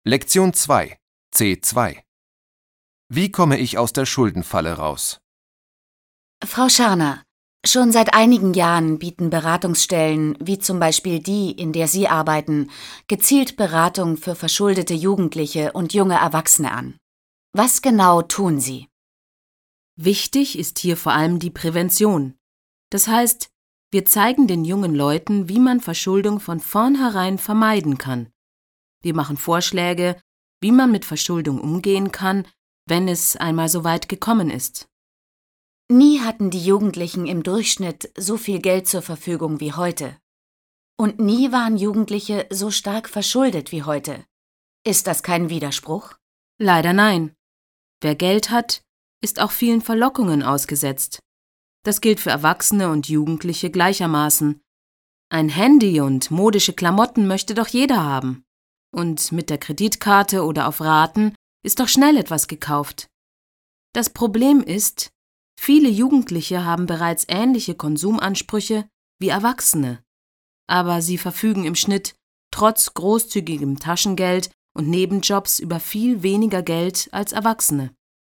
Lektion 2 C2 Wie komme ich aus der Schuldenfalle raus? Frau Scharner, schon seit einigen Jahren bieten Beratungsstellen, wie zum Beispiel die, in der Sie arbeiten, gezielt Beratung für verschuldete Jugendliche und junge Erwachsene an. Was genau tun Sie? Wichtig ist hier vor allem die Prävention. Das heißt, wir zeigen den jungen Leuten, wie man Verschuldung von vornherein vermeiden kann. Wir machen Vorschläge, wie man mit Verschuldung umgehen kann, wenn es einmal so weit gekommen ist. Nie hatten die Jugendlichen im Durchschnitt so viel Geld zur Verfügung wie heute. Und nie waren Jugendliche so stark verschuldet wie heute. Ist das kein Widerspruch? Leider nein. Wer Geld hat, ist auch vielen Verlockungen ausgesetzt. Das gilt für Erwachsene und Jugendliche gleichermaßen. Ein Handy und modische Klamotten möchte doch jeder haben. Und mit der Kreditkarte oder auf Raten ist doch schnell etwas gekauft. Das Problem ist, viele Jugendliche haben bereits ähnliche Konsumansprüche wie Erwachsene. Aber sie verfügen im Schnitt trotz großzügigem Taschengeld und Nebenjobs über viel weniger Geld als Erwachsene.